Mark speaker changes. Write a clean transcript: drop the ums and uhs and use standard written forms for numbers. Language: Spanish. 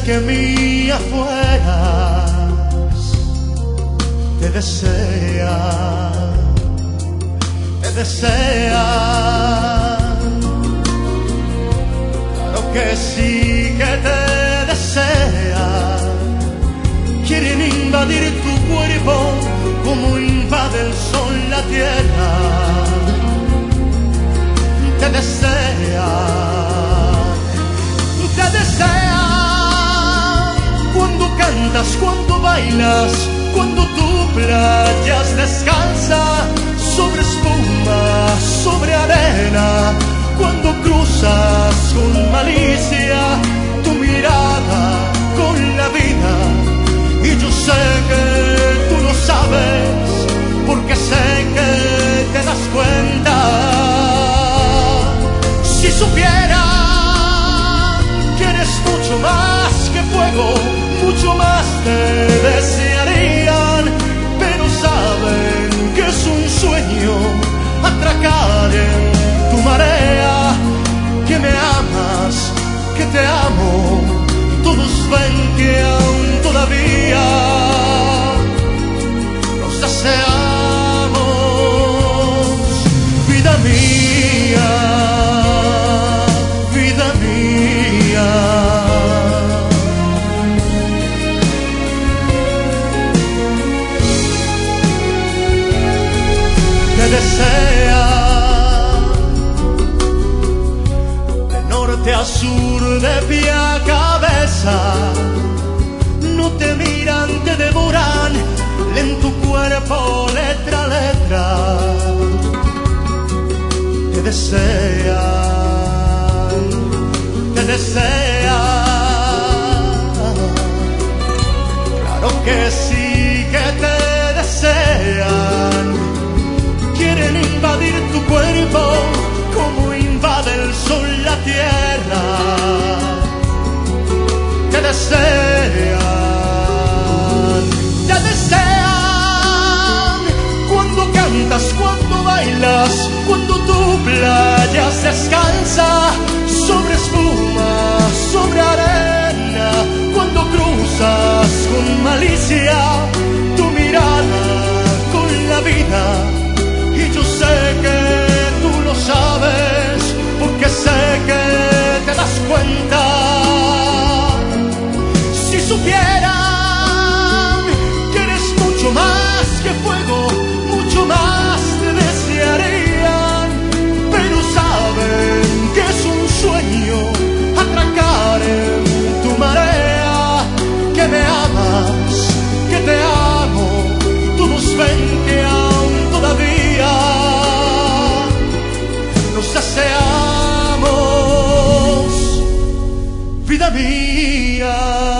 Speaker 1: que mía fueras, te desea, te desea. Claro que sí que te desea. Quieren invadir tu cuerpo como invade el sol la tierra. Te desea, te desea. Cuando cantas, cuando bailas, cuando tu playas descalza sobre espuma, sobre arena, cuando cruzas con malicia tu mirada con la vida. Y yo sé que tú lo sabes, porque sé que te das cuenta. Si supiera que eres mucho más que fuego, mucho más te desearían, pero saben que es un sueño atracar en tu marea. Que me amas, que te amo, todos ven que aún todavía nos deseamos. Vida mía, vida mía. Te desea. De norte a sur, de pie a cabeza, no te miran, te devoran, leen tu cuerpo letra a letra. Te desean, te desean. Claro que sí que te desean. Quieren invadir tu cuerpo como invade el sol la tierra. Te desean, te desean. Cuando cantas, cuando bailas, cuando tu playa se descansa sobre espuma, sobre arena, cuando cruzas con malicia tu mirada con la vida. Y yo sé que tú lo sabes, porque sé que te das cuenta. Si supieran que eres mucho más que fuego, mucho más te desearían, pero saben que es un sueño atracar en tu marea. Que me amas, que te amo, todos ven que aún todavía nos deseamos. Vida mía.